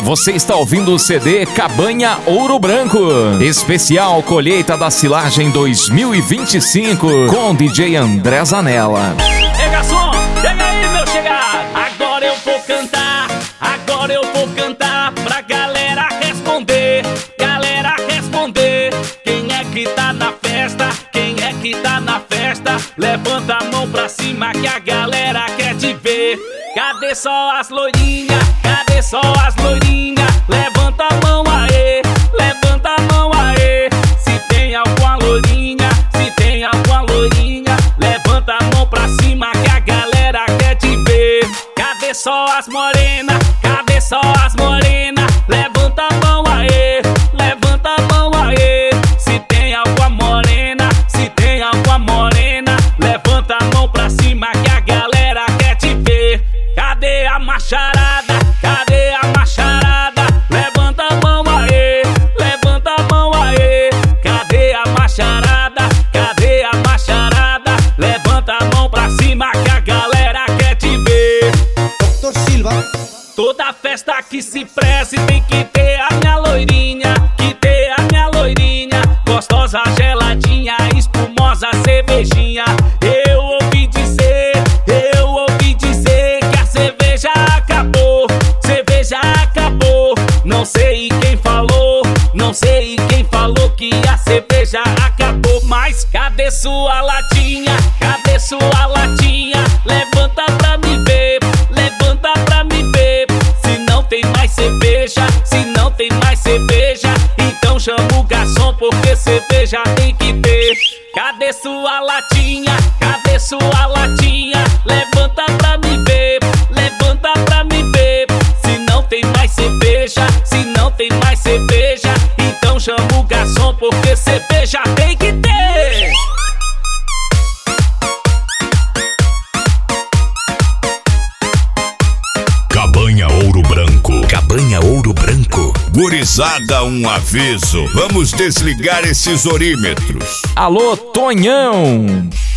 Você está ouvindo o CD Cabanha Ouro Branco, especial colheita da silagem 2025, com DJ André Zanella. Ei, garçom, chega aí, meu chegado. Agora eu vou cantar, agora eu vou cantar pra galera responder. Galera responder. Quem é que tá na festa? Quem é que tá na festa? Levanta a mão pra cima que a galera quer te ver. Cadê só as loirinhas? Cadê só as loirinhas? Levanta a mão aê, levanta a mão aê. Se tem alguma loirinha, se tem alguma loirinha, levanta a mão pra cima que a galera quer te ver. Cadê só as morenas? Cadê só as morenas? Levanta a mão aê, levanta a mão aê. Se tem alguma morena, se tem alguma morena, levanta a mão pra cima que a galera quer te ver. Cadê a macharada? Cadê a macharada? Levanta a mão aê, levanta a mão aê. Cadê a macharada? Cadê a macharada? Levanta a mão pra cima que a galera quer te ver. Dr. Silva. Toda festa que se preze tem que ter a minha loirinha, que ter a minha loirinha. Gostosa, geladinha, espumosa, cervejinha. Eu ouvi dizer que a cerveja acabou, cerveja acabou. Não sei quem falou, não sei quem falou que a cerveja acabou. Mas cadê sua latinha? Cadê sua latinha? Levanta pra me ver, levanta pra me ver. Se não tem mais cerveja, se não tem mais cerveja, então chama o garçom porque cerveja tem que ter. Cadê sua latinha? Cadê sua latinha? Levanta pra me ver, levanta pra me ver. Se não tem mais cerveja, se não tem mais cerveja, então chama o garçom porque cerveja tem que ter. Cabanha Ouro Branco. Cabanha Ouro Branco. Gurizada, um aviso. Vamos desligar esses orímetros. Alô, Tonhão!